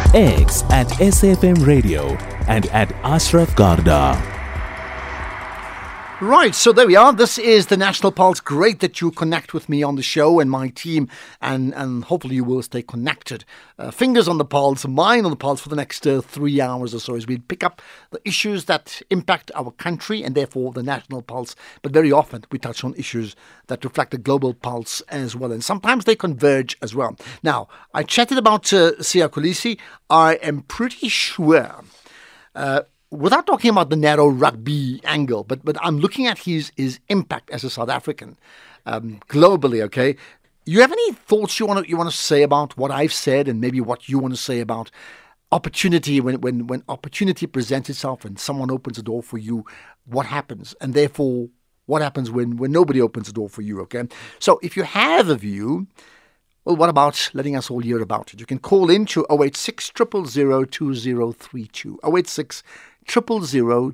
X at SAFM Radio, and at Ashraf Garda. Right, so there we are. This is the National Pulse. Great that you connect with me on the show and my team, and hopefully you will stay connected. Fingers on the pulse, mind on the pulse for the next 3 hours or so as we pick up the issues that impact our country and therefore the national pulse. But very often we touch on issues that reflect the global pulse as well, and sometimes they converge as well. Now, I chatted about Siya Kolisi. I am pretty sure... without talking about the narrow rugby angle, but I'm looking at his impact as a South African globally. Okay, you have any thoughts you want to say about what I've said, and maybe what you want to say about opportunity when opportunity presents itself and someone opens a door for you, what happens, and therefore what happens when nobody opens the door for you? Okay, so if you have a view. Well, what about letting us all hear about it? You can call in to 086 000 2032. 086 000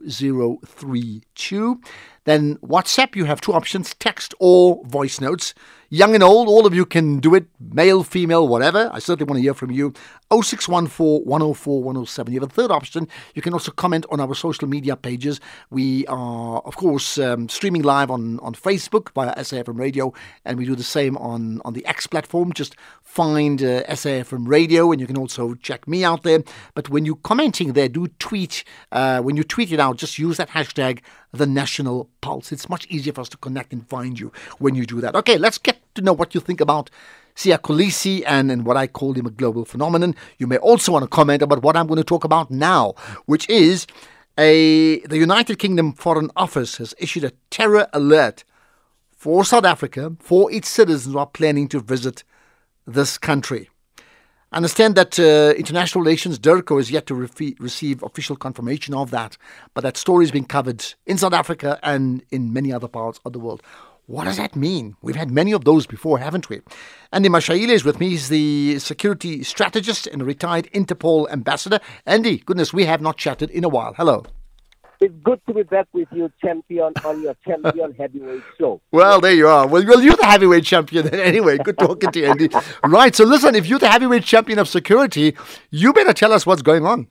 2032. Then WhatsApp, you have two options, text or voice notes. Young and old, all of you can do it, male, female, whatever. I certainly want to hear from you. 0614 104 107. You have a third option. You can also comment on our social media pages. We are, of course, streaming live on Facebook via SAFM Radio, and we do the same on the X platform. Just find SAFM Radio, and you can also check me out there. But when you're commenting there, do tweet. When you tweet it out, just use that hashtag, The National Pulse. It's much easier for us to connect and find you when you do that. Okay, let's get to know what you think about Siya Kolisi and what I call him a global phenomenon. You may also want to comment about what I'm going to talk about now, which is the United Kingdom Foreign Office has issued a terror alert for South Africa, for its citizens who are planning to visit this country. I understand that International Relations, DIRCO, is yet to receive official confirmation of that, but that story is being covered in South Africa and in many other parts of the world. What does that mean? We've had many of those before, haven't we? Andy Mashaile is with me. He's the security strategist and a retired Interpol ambassador. Andy, goodness, we have not chatted in a while. Hello. It's good to be back with you, champion, on your champion heavyweight show. Well, there you are. Well, you're the heavyweight champion anyway. Good talking to you, Andy. Right, so listen, if you're the heavyweight champion of security, you better tell us what's going on.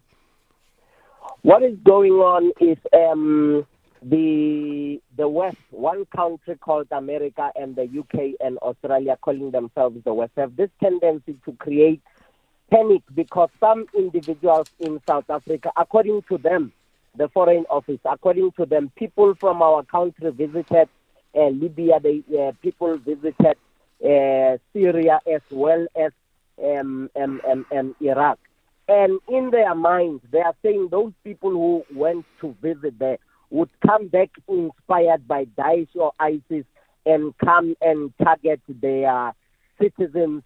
What is going on is the West, one country called America and the UK and Australia calling themselves the West, have this tendency to create panic because some individuals in South Africa, according to them, the Foreign Office, according to them, people from our country visited Libya, people visited Syria as well as Iraq. And in their minds, they are saying those people who went to visit there would come back inspired by Daesh or ISIS and come and target their citizens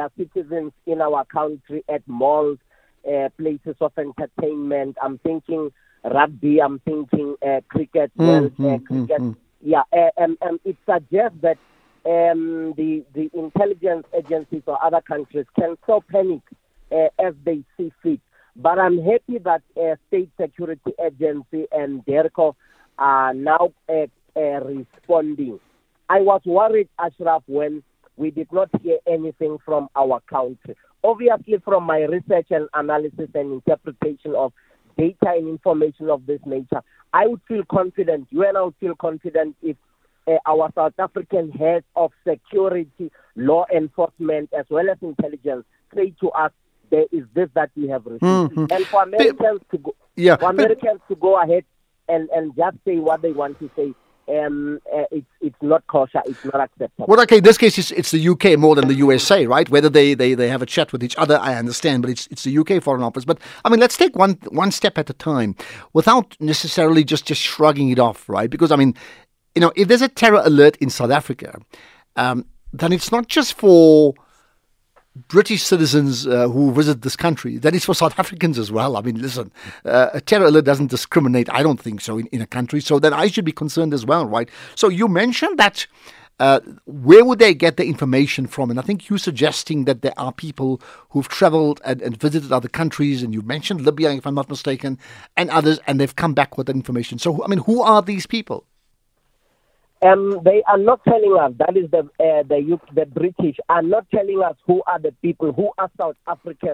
in our country at malls, places of entertainment. I'm thinking rugby, I'm thinking cricket. Cricket. Yeah, and it suggests that the intelligence agencies or other countries can so panic as they see fit. But I'm happy that State Security Agency and DIRCO are now responding. I was worried, Ashraf, when we did not hear anything from our country. Obviously, from my research and analysis and interpretation of data and information of this nature, I would feel confident, you and I would feel confident if our South African heads of security, law enforcement, as well as intelligence say to us, there is this that we have received. And for Americans to go ahead and just say what they want to say, it's not kosher, it's not acceptable. Well, okay, in this case, it's the UK more than the USA, right? Whether they have a chat with each other, I understand, but it's the UK Foreign Office. But, I mean, let's take one step at a time without necessarily just shrugging it off, right? Because, I mean, you know, if there's a terror alert in South Africa, then it's not just for British citizens who visit this country, that is for South Africans as well. I mean, listen, a terror alert doesn't discriminate, I don't think so, in a country. So then I should be concerned as well, right? So you mentioned that where would they get the information from? And I think you're suggesting that there are people who've traveled and visited other countries, and you mentioned Libya, if I'm not mistaken, and others, and they've come back with that information. So, I mean, who are these people? They are not telling us, that is the British are not telling us who are the people, who are South Africans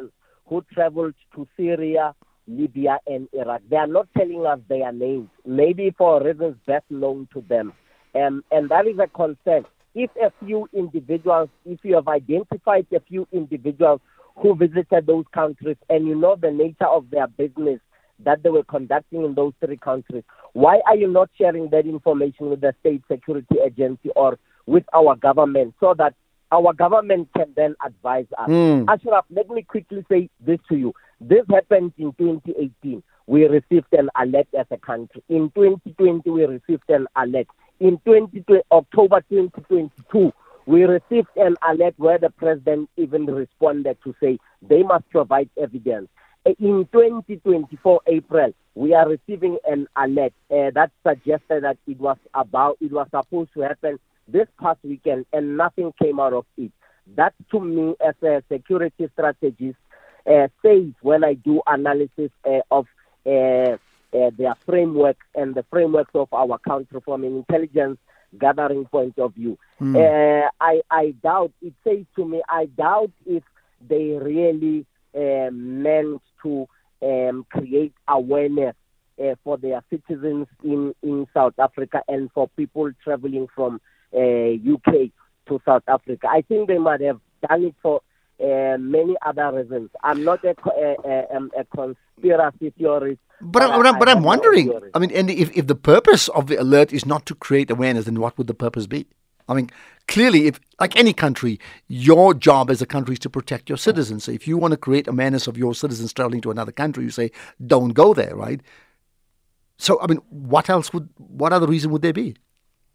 who traveled to Syria, Libya, and Iraq. They are not telling us their names, maybe for reasons best known to them. And that is a concern. If you have identified a few individuals who visited those countries and you know the nature of their business that they were conducting in those 3 countries, why are you not sharing that information with the State Security Agency or with our government so that our government can then advise us? Ashraf, let me quickly say this to you. This happened in 2018. We received an alert as a country. In 2020, we received an alert. In October 2022, we received an alert where the president even responded to say they must provide evidence. In 2024 April, we are receiving an alert that suggested that it was supposed to happen this past weekend, and nothing came out of it. That, to me, as a security strategist, says when I do analysis of their framework and the frameworks of our country from an intelligence gathering point of view. I doubt, it says to me, I doubt if they really meant to create awareness for their citizens in South Africa and for people traveling from UK to South Africa. I think they might have done it for many other reasons. I'm not a conspiracy theorist. But I'm wondering, I mean, and if the purpose of the alert is not to create awareness, then what would the purpose be? I mean, clearly, if, like any country, your job as a country is to protect your citizens. So if you want to create awareness of your citizens traveling to another country, you say, don't go there, right? So, I mean, what other reason would there be?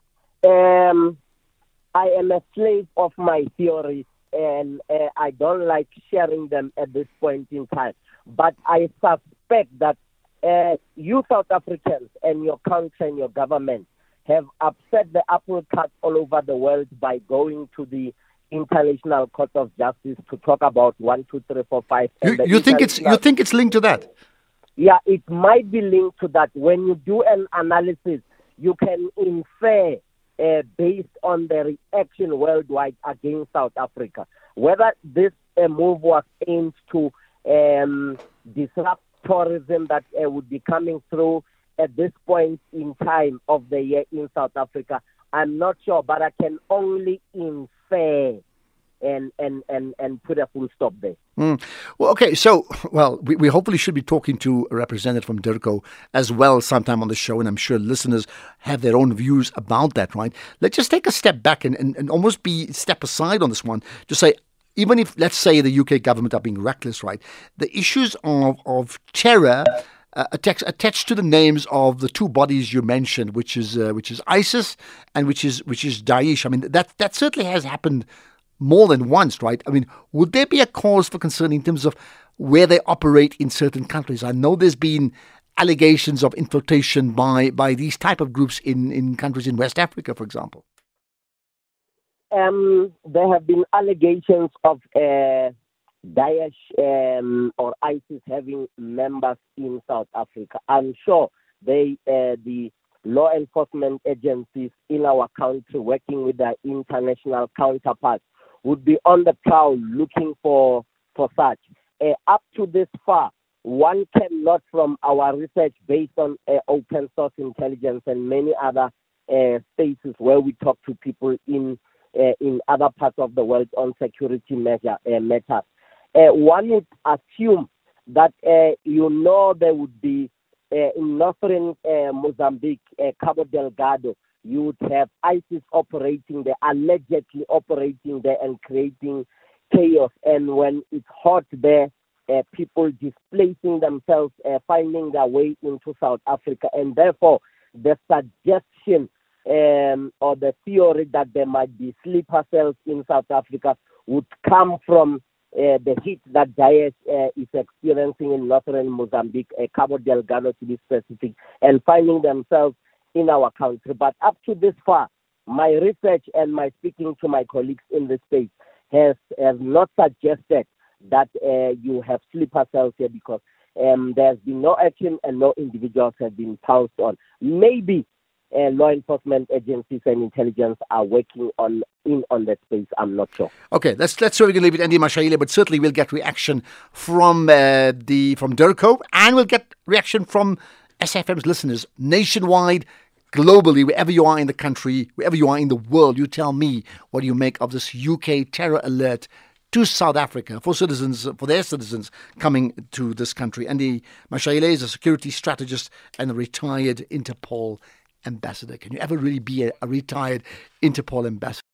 I am a slave of my theories, and I don't like sharing them at this point in time. But I suspect that you South Africans and your country and your government have upset the apple cart all over the world by going to the International Court of Justice to talk about 1, 2, 3, 4, 5. You think it's linked to that? Yeah, it might be linked to that. When you do an analysis, you can infer based on the reaction worldwide against South Africa, whether this move was aimed to disrupt tourism that would be coming through at this point in time of the year in South Africa. I'm not sure, but I can only infer and put a full stop there. Well, okay, so, we hopefully should be talking to a representative from DIRCO as well sometime on the show, and I'm sure listeners have their own views about that, right? Let's just take a step back and almost step aside on this one to say, even if, let's say, the UK government are being reckless, right, the issues of terror attached to the names of the 2 bodies you mentioned, which is ISIS and which is Daesh. I mean, that certainly has happened more than once, right? I mean, would there be a cause for concern in terms of where they operate in certain countries? I know there's been allegations of infiltration by these type of groups in countries in West Africa, for example. There have been allegations of Daesh or ISIS having members in South Africa. I'm sure the law enforcement agencies in our country working with their international counterparts would be on the prowl looking for such. Up to this far, one cannot, from our research based on open source intelligence and many other spaces where we talk to people in other parts of the world on security matters, one would assume that there would be in northern Mozambique, Cabo Delgado, you would have ISIS operating there, allegedly operating there and creating chaos. And when it's hot there, people displacing themselves, finding their way into South Africa. And therefore, the suggestion or the theory that there might be sleeper cells in South Africa would come from the heat that Daesh is experiencing in northern Mozambique, Cabo Delgado to be specific, and finding themselves in our country. But up to this far, my research and my speaking to my colleagues in the space has not suggested that you have sleeper cells here, because there's been no action and no individuals have been pounced on. Maybe law enforcement agencies and intelligence are working on that space. I'm not sure. Okay, that's where we're going to leave it, Andy Mashayile, but certainly we'll get reaction from DIRCO, and we'll get reaction from SFM's listeners nationwide, globally, wherever you are in the country, wherever you are in the world. You tell me what you make of this UK terror alert to South Africa for their citizens coming to this country. Andy Mashayile is a security strategist and a retired Interpol ambassador. Can you ever really be a retired Interpol ambassador?